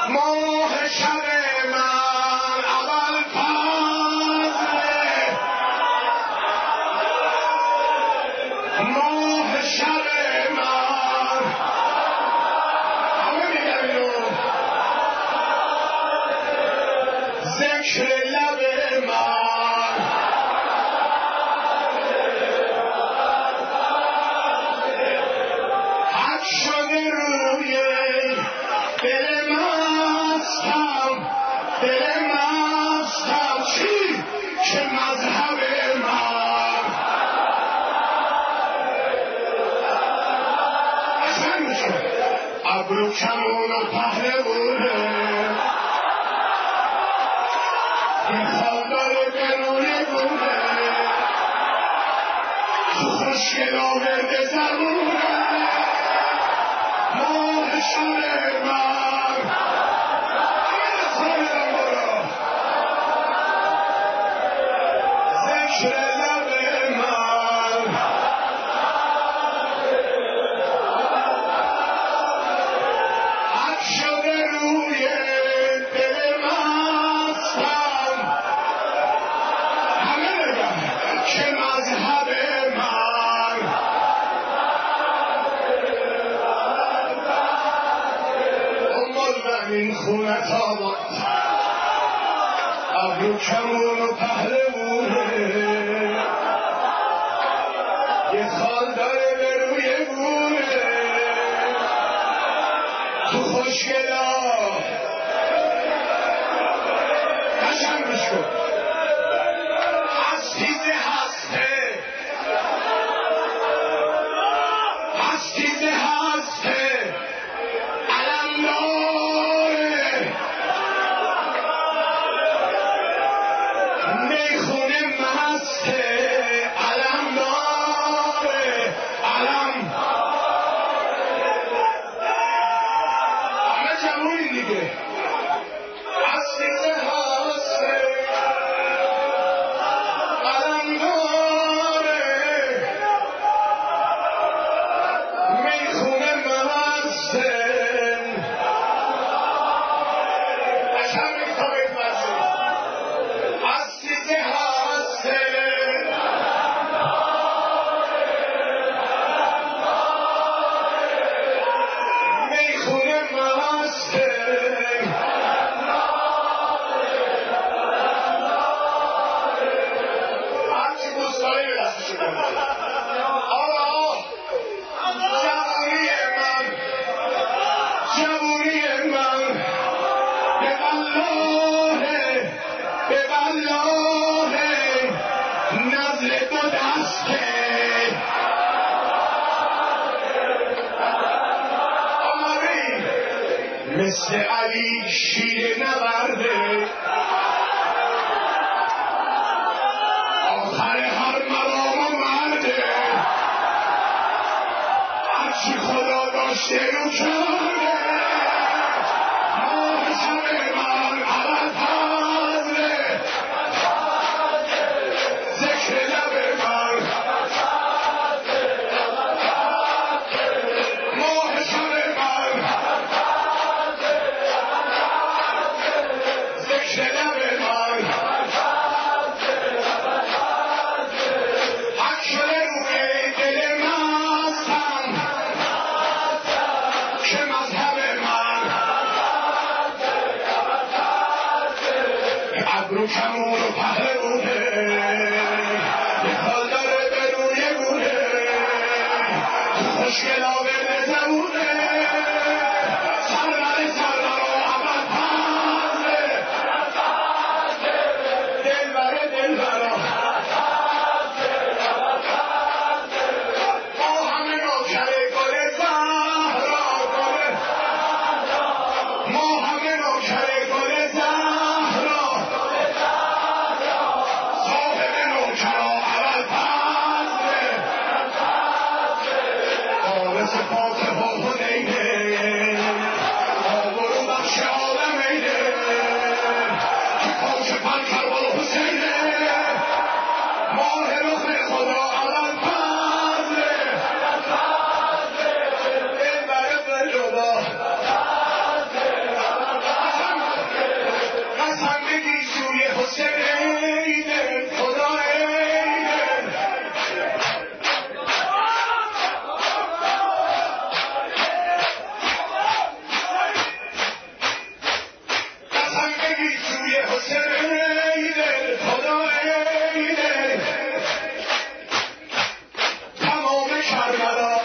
ماه شب من اول فضله، ماه شب من همه میگم اینو، ذکر لب من حق شده روی دل مستم، دل مستم چی که مذهب من اصلا میشه ابرو کمون و پهلوونه، این خواب داره به روی گونه، تو خوشگل آورده زبونه، ماه شب من خواهدم برو ذکر لب من حق شده روی دل مستم، همه بگم که مذهب من دنبال من این خونه تابان، ابرو کمون و پهلوونه، یه خال داره به روی گونه، تو خوشگلا قشنگ گوش کن، هستیز هسته، هستیز هسته علم داره، میخونه مسته علم داره، علم همه جمعونی دیگه، هستیز هسته علم داره، میخونه مسته قشنگ میتابید مسته، هستیز هسته میخونه مسته، هرچی دوست داری به دستشو کنه. آقا جوونی من، جوونی من به والله نزل دو دسته، آماری مثل علی شیر نورده، آخر هر مرام و مرده، هرچی خدا داشته رو کرده، ماه شب من اول فضله، ذکر لب من ماه شب من ذکر لب من حق شده روی دل مستم که مذهب من ابرو کمون و پهلوونه، یه خال داره به روی گونه، تو خوشگل آورده زبونه، سرور سرور و اول فضله، دلبر دلبرا ما همه نوکر گل زهرا، ما همه نوکر گل زهرا، کربلا